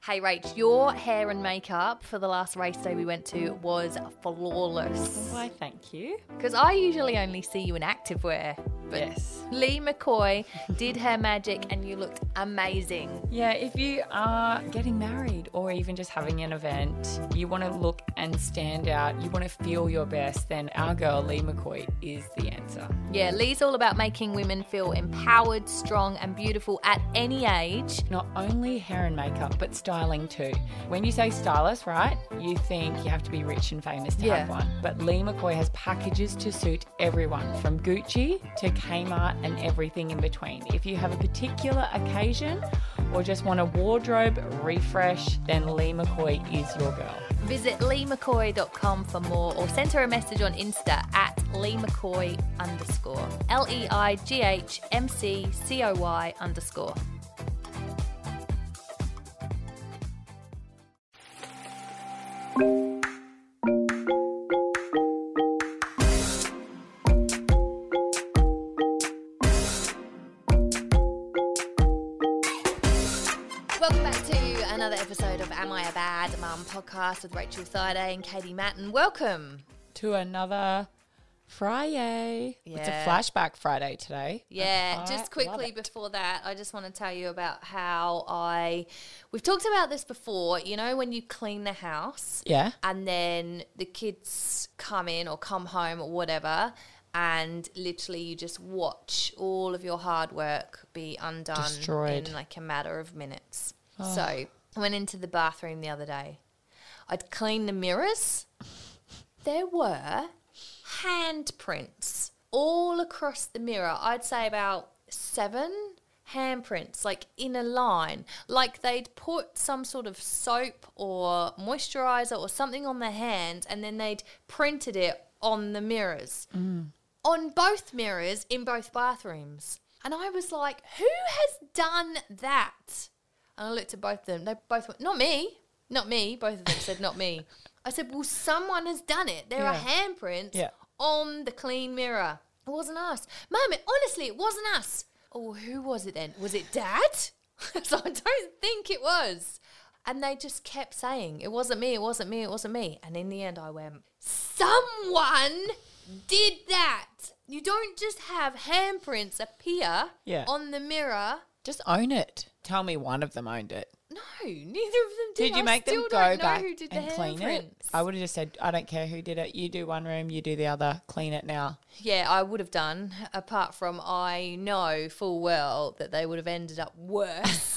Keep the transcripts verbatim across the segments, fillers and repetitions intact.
Hey Rach, your hair and makeup for the last race day we went to was flawless. Why, thank you. Because I usually only see you in activewear. But Yes. Lee McCoy did her magic and you looked amazing. Yeah, if you are getting married or even just having an event, you want to look and stand out, you want to feel your best, then our girl Lee McCoy is the answer. Yeah, Lee's all about making women feel empowered, strong and beautiful at any age. Not only hair and makeup, but styling too. When you say stylist, right, you think you have to be rich and famous to Yeah. have one. But Lee McCoy has packages to suit everyone, from Gucci to Kmart and everything in between. If you have a particular occasion or just want a wardrobe refresh, then Lee McCoy is your girl. Visit lee mccoy dot com for more or send her a message on Insta at lee mccoy underscore. L E I G H M C C O Y underscore. Welcome back to another episode of Am I a Bad Mum podcast with Rachel Thaiday and Katie Matten. Welcome. To another Friday. It's a Yeah. flashback Friday today. Yeah, I just love quickly it. before that, I just want to tell you about how I, we've talked about this before, you know, when you clean the house Yeah. and then the kids come in or come home or whatever, and literally you just watch all of your hard work be undone Destroyed. in like a matter of minutes. So I went into the bathroom the other day. I'd cleaned the mirrors. There were handprints all across the mirror. I'd say about seven handprints, like in a line. Like they'd put some sort of soap or moisturizer or something on their hand and then they'd printed it on the mirrors. On both mirrors in both bathrooms. And I was like, who has done that? And I looked at both of them. They both went, not me. Not me. Both of them said, not me. I said, well, someone has done it. There are Yeah. handprints Yeah. on the clean mirror. It wasn't us. Mum, it, honestly, it wasn't us. Oh, who was it then? Was it Dad? So I don't think it was. And they just kept saying, it wasn't me, it wasn't me, it wasn't me. And in the end, I went, someone did that. You don't just have handprints appear Yeah. on the mirror. Just own it. Tell me one of them owned it. No, neither of them did. Did you I make them still go don't know back who did and the clean it? handprints. I would have just said, I don't care who did it. You do one room, you do the other. Clean it now. Yeah, I would have done, apart from I know full well that they would have ended up worse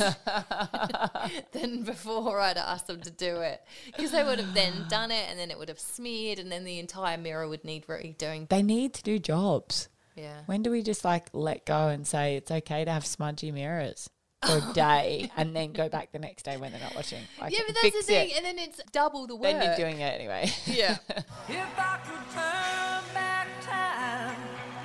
than before I'd asked them to do it. Because they would have then done it and then it would have smeared and then the entire mirror would need redoing. They need to do jobs. Yeah. When do we just like let go and say it's okay to have smudgy mirrors for a day and then go back the next day when they're not watching? Like, Yeah, but that's fix the thing. it. And then it's double the work. Then you're doing it anyway. Yeah. If I could turn back time,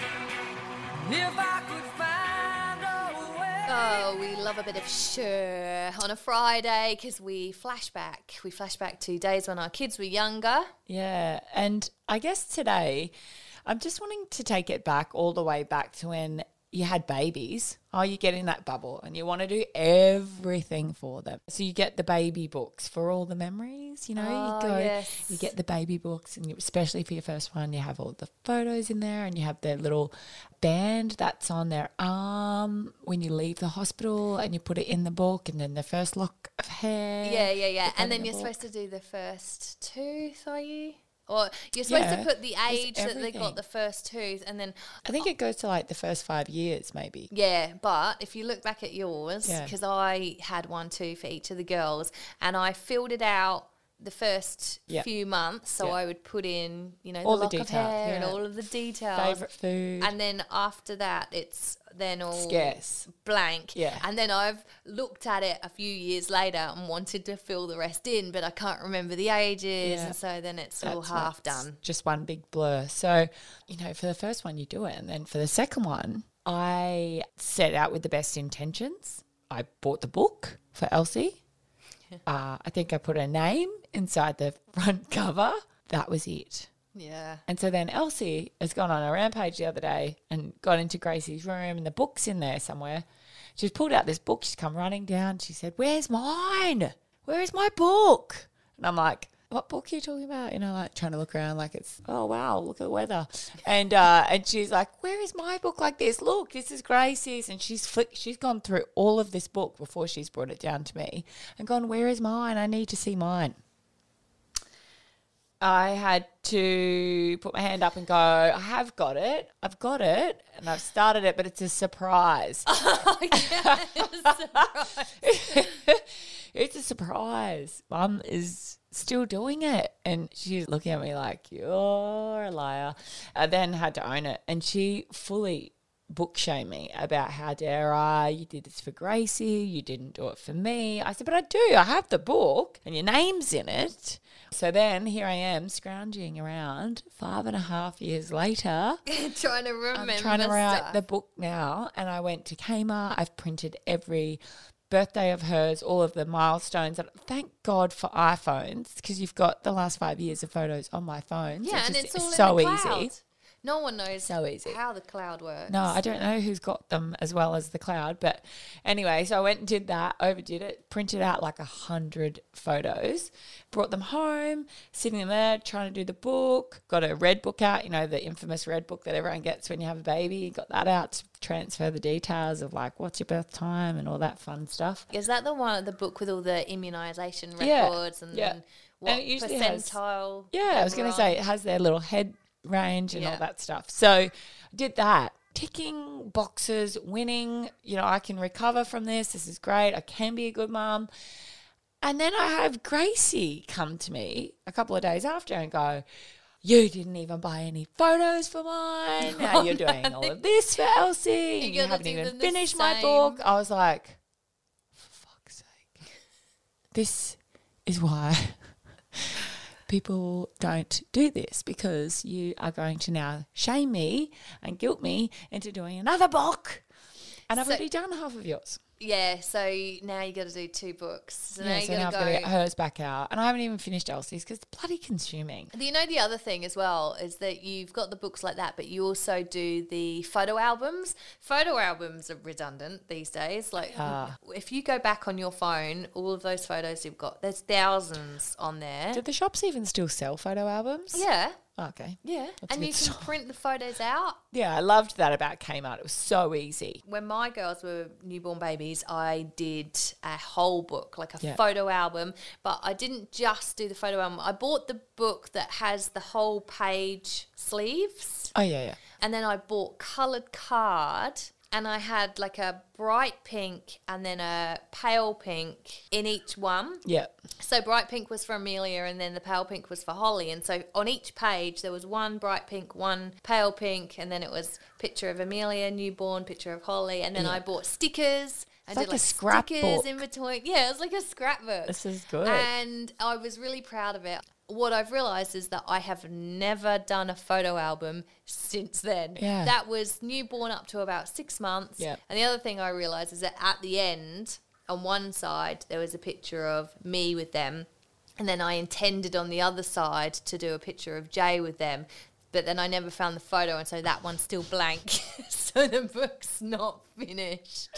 if I could find a way. Oh, we love a bit of sure on a Friday because we flash back. We flash back to days when our kids were younger. Yeah, and I guess today I'm just wanting to take it back all the way back to when you had babies. Oh, you get in that bubble and you want to do everything for them. So you get the baby books for all the memories, you know, Oh, you go, yes. you get the baby books and you, especially for your first one, you have all the photos in there and you have their little band that's on their arm when you leave the hospital and you put it in the book and then the first lock of hair. Yeah, yeah, yeah. put that And then in the you're book. supposed to do the first tooth, are you? Or you're supposed Yeah, to put the it's age that they everything. got the first tooth and then, I think it goes to like the first five years maybe. yeah, but if you look back at yours, Yeah. because I had one too for each of the girls and I filled it out the first Yeah. few months. So Yeah. I would put in, you know, All the the lock of detail, hair and yeah. all of the details. Favorite food. And then after that, it's then all Scarce. blank. Yeah. And then I've looked at it a few years later and wanted to fill the rest in, but I can't remember the ages. Yeah. And so then it's all That's half what's done. Just one big blur. So, you know, for the first one, you do it. And then for the second one, I set out with the best intentions. I bought the book for Elsie. Uh, I think I put her name inside the front cover. That was it. Yeah. And so then Elsie has gone on a rampage the other day and got into Gracie's room and the book's in there somewhere. She's pulled out this book. She's come running down. She said, "Where's mine? where is my book? And I'm like, what book are you talking about? You know, like trying to look around like it's, oh, wow, look at the weather. And uh, and she's like, where is my book like this? Look, this is Gracie's. And she's flick, she's gone through all of this book before she's brought it down to me and gone, where is mine? I need to see mine. I had to put my hand up and go, I have got it. I've got it. And I've started it, but it's a surprise. Oh, yeah, it's a surprise. It's a surprise. Mum is still doing it. And she's looking at me like, you're a liar. I then had to own it. And she fully book shamed me about how dare I, you did this for Gracie, you didn't do it for me. I said, but I do. I have the book and your name's in it. So then here I am scrounging around five and a half years later. Trying to remember I'm trying to write stuff. the book now. And I went to Kmart. I've printed every birthday of hers, all of the milestones. Thank God for iPhones, because you've got the last five years of photos on my phone. Yeah, so and just- it's all so in the cloud. easy. No one knows So easy. how the cloud works. No, I don't know who's got them as well as the cloud. But anyway, so I went and did that, overdid it, printed out like a hundred photos, brought them home, sitting there trying to do the book, got a red book out, you know, the infamous red book that everyone gets when you have a baby, got that out to transfer the details of like what's your birth time and all that fun stuff. Is that the one, the book with all the immunisation Yeah, records and yeah. then what And it usually has- percentile? Yeah, I was going to overall? say it has their little head range and Yeah. all that stuff. So I did that. Ticking boxes, winning, you know, I can recover from this. This is great. I can be a good mum. And then I have Gracie come to me a couple of days after and go, you didn't even buy any photos for mine. Now you're doing all of this for Elsie. And you gotta haven't do even them the finished my same. book. I was like, for fuck's sake. This is why people don't do this, because you are going to now shame me and guilt me into doing another book. And I've So- already done half of yours. Yeah, so now you got to do two books. So now Yeah, you so now got I've to got to go. get hers back out. And I haven't even finished Elsie's because it's bloody consuming. You know, the other thing as well is that you've got the books like that, but you also do the photo albums. Photo albums are redundant these days. Like, Ah. if you go back on your phone, all of those photos you've got, there's thousands on there. Do the shops even still sell photo albums? Yeah, Oh, okay. yeah. That's a and good you can start. print the photos out. Yeah, I loved that about Kmart. It was so easy. When my girls were newborn babies, I did a whole book, like a Yeah. photo album, but I didn't just do the photo album. I bought the book that has the whole page sleeves, Oh, yeah, yeah. and then I bought coloured card, and I had like a bright pink and then a pale pink in each one. Yeah. So bright pink was for Amelia and then the pale pink was for Holly. And so on each page there was one bright pink, one pale pink, and then it was picture of Amelia, newborn, picture of Holly. And then Yeah. I bought stickers. I It's did like a like scrapbook. stickers in between. Yeah, it was like a scrapbook. This is good. And I was really proud of it. What I've realised is that I have never done a photo album since then. Yeah. That was newborn up to about six months. Yeah. And the other thing I realised is that at the end, on one side, there was a picture of me with them. And then I intended on the other side to do a picture of Jay with them. But then I never found the photo, and so that one's still blank. So the book's not finished.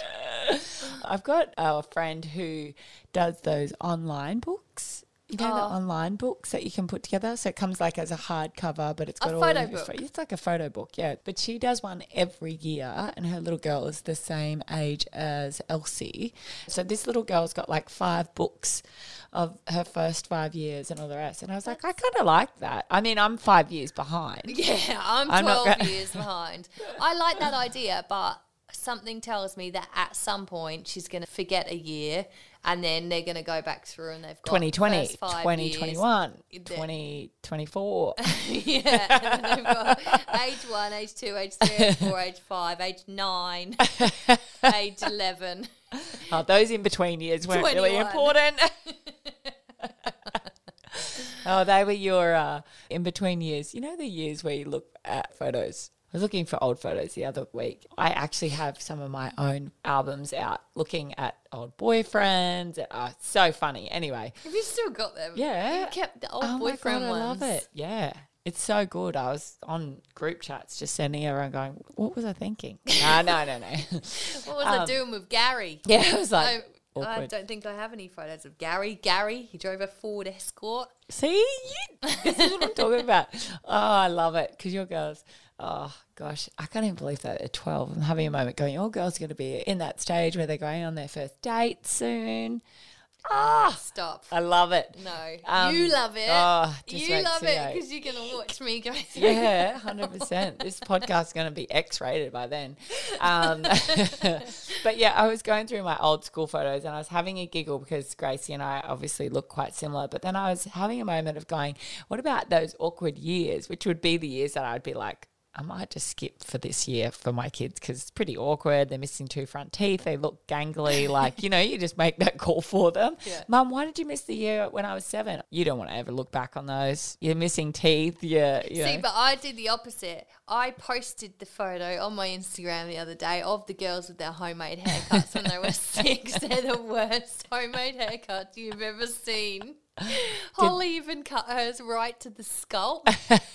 I've got a friend who does those online books. You know, the Oh. online books that you can put together. So it comes like as a hardcover, but it's A got all photo of your book. pho- It's like a photo book, yeah. But she does one every year, and her little girl is the same age as Elsie. So this little girl's got like five books of her first five years and all the rest. And I was like, I kind of like that. I mean, I'm five years behind. Yeah, I'm I'm not twelve gonna- years behind. I like that idea, but something tells me that at some point she's going to forget a year, and then they're going to go back through and they've got twenty twenty, first five twenty twenty-one, years. twenty twenty-four. Yeah, and then they've got age one, age two, age three, age four, age five, age nine, age eleven. Oh, those in between years weren't really twenty-one. important. Oh, they were your uh, in between years. You know, the years where you look at photos. I was looking for old photos the other week. I actually have some of my own albums out looking at old boyfriends. Oh, it's so funny. Anyway, Have you still got them? Yeah. You kept the old oh my boyfriend God, I ones. love it. Yeah. It's so good. I was on group chats just sending everyone going, what was I thinking? Ah, no, no, no. What was Um, I doing with Gary? Yeah, I was like, Oh, I awkward. don't think I have any photos of Gary. Gary, he drove a Ford Escort. See, you, this is what I'm talking about. Oh, I love it because your girls, oh gosh, I can't even believe that at twelve. I'm having a moment going, your girls are going to be in that stage where they're going on their first date soon. Ah, Stop. I love it. No, Um, you love it. oh, you love it dyslexia. because you're going to watch me go through. Yeah, one hundred percent. This podcast is going to be X-rated by then. Um, but yeah, I was going through my old school photos and I was having a giggle because Gracie and I obviously look quite similar. But then I was having a moment of going, what about those awkward years, which would be the years that I'd be like, I might just skip for this year for my kids because it's pretty awkward. They're missing two front teeth. They look gangly. Like, you know, you just make that call for them. Yeah. Mum, why did you miss the year when I was seven? You don't want to ever look back on those. You're missing teeth. Yeah. You See, know. but I did the opposite. I posted the photo on my Instagram the other day of the girls with their homemade haircuts when they were six. They're the worst homemade haircuts you've ever seen. Holly even cut hers right to the scalp.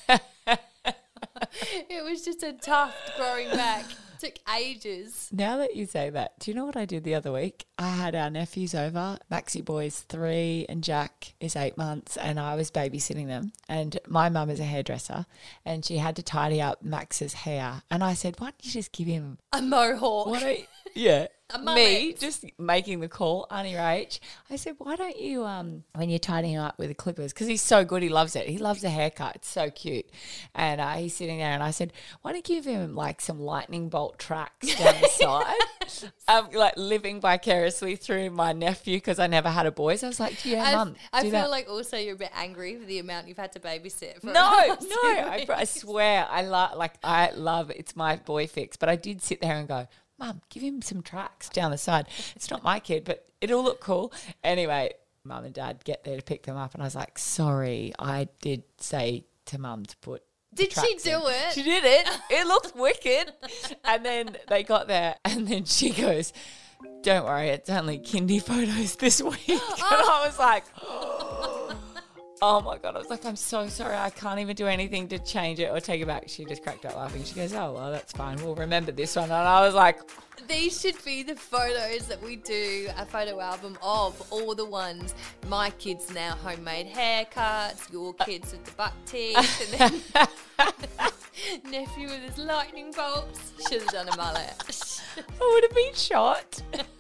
It was just a tuft growing back. Took ages. Now that you say that, do you know what I did the other week? I had our nephews over. Maxie boy's three and Jack is eight months and I was babysitting them. And my mum is a hairdresser and she had to tidy up Max's hair. And I said, why don't you just give him A mohawk. Why don't yeah. A Me mullet. just making the call, Auntie Rach. I said, why don't you, um, when you're tidying him up with the clippers, because he's so good, he loves it. He loves a haircut. It's so cute. And uh, he's sitting there and I said, why don't you give him like some lightning bolt tracks down the side? I'm like living vicariously through my nephew because I never had a boy. So I was like, yeah, I, mum, I do feel that. like also you're a bit angry for the amount you've had to babysit. For No, the no, last two I, I weeks. swear, I love like I love it's my boy fix. But I did sit there and go, Mum, give him some tracks down the side. It's not my kid, but it'll look cool. Anyway, Mum and Dad get there to pick them up, and I was like, sorry, I did say to Mum to put. the Did she tracks do in. it? She did it. It looked wicked. And then they got there, and then she goes, don't worry, it's only kindy photos this week. And I was like, oh my God. I was like, I'm so sorry. I can't even do anything to change it or take it back. She just cracked up laughing. She goes, oh, well, that's fine. We'll remember this one. And I was like, These should be the photos that we do a photo album of, all the ones. My kids now homemade haircuts, your kids with the buck teeth, and then nephew with his lightning bolts. Should have done a mullet. I would have been shot.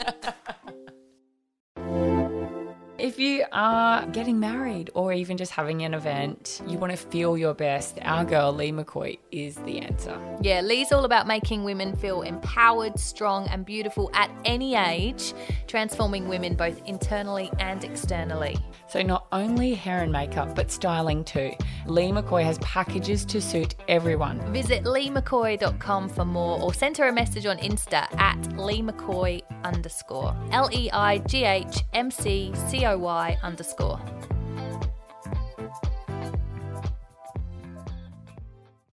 If you are getting married or even just having an event, you want to feel your best, our girl Lee McCoy is the answer. Yeah, Lee's all about making women feel empowered, strong and beautiful at any age, transforming women both internally and externally. So not only hair and makeup, but styling too. Lee McCoy has packages to suit everyone. Visit lee mccoy dot com for more or send her a message on Insta at leemccoy underscore. L E I G H M C C O Y underscore.